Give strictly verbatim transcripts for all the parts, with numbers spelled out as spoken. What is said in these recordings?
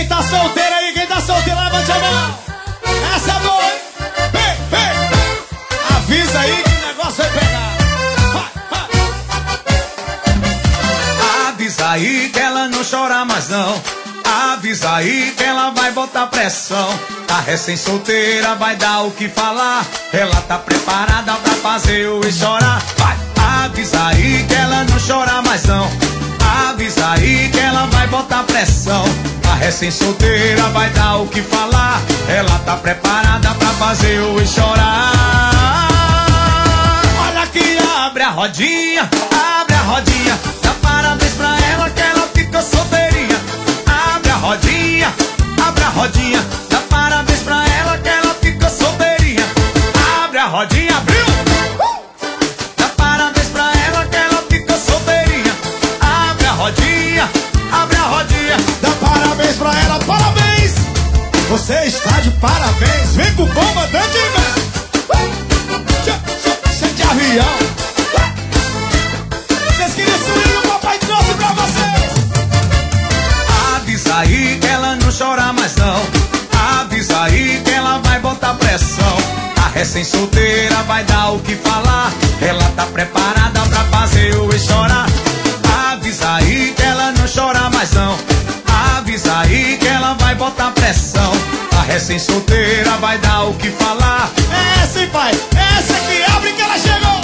Quem tá solteiro aí, quem tá solteiro, levante a mão. Essa é boa, hein? Vem, vem. Avisa aí que o negócio vai pegar. Vai, vai. Avisa aí que ela não chora mais não. Avisa aí que ela vai botar pressão. Tá recém-solteira, vai dar o que falar. Ela tá preparada pra fazer o e chorar. Vai, avisa aí que ela não chora mais não. Avisa aí que ela vai botar pressão. Tá recém-solteira, vai dar o que falar. Ela tá preparada pra fazer o e chorar. Olha que abre a rodinha, abre a rodinha. Dá parabéns pra ela que ela ficou solteirinha. Abre a rodinha, abre a rodinha. Dá parabéns pra ela que ela ficou solteirinha. Abre a rodinha, abriu. Dá parabéns pra ela que ela ficou solteirinha. Abre a rodinha, abre a rodinha. Dá parabéns pra ela, parabéns. Você está de parabéns. Vem com o comandante, velho. Você de avião. Vocês queriam subir, o papai trouxe pra vocês. Avisa aí que ela não chora mais não. Avisa aí que ela vai botar pressão. Tá recém-solteira, vai dar o que falar. Ela tá preparada pra fazer o e chorar. Avisa aí que ela não chora mais não. Avisa aí que ela vai botar pressão. Tá recém-solteira, vai dar o que falar. É sim, pai. Essa que abre que ela chegou.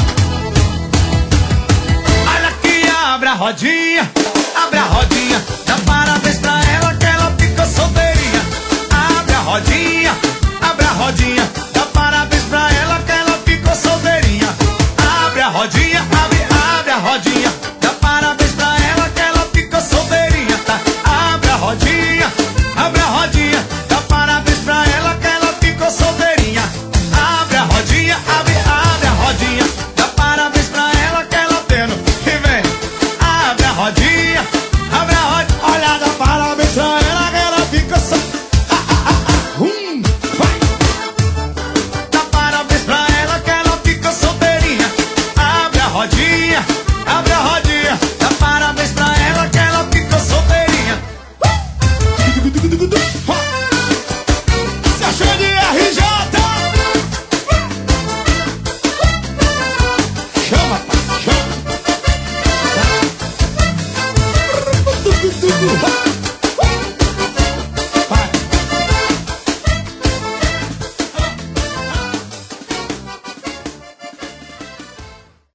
Olha que abre a rodinha, abre a rodinha. Dá parabéns pra ela que ela ficou solteirinha. Abre a rodinha, abre a rodinha. Dá parabéns pra ela que ela ficou solteirinha. Abre a rodinha, abre, abre a rodinha. Dá parabéns pra ela que ela ficou solteirinha, tá? Abre a rodinha, abre a rodinha. Dá parabéns pra ela que ela ficou solteirinha. Abre a rodinha, abre, abre a rodinha. Dá parabéns pra ela que ela tendo. E vem, abre a rodinha.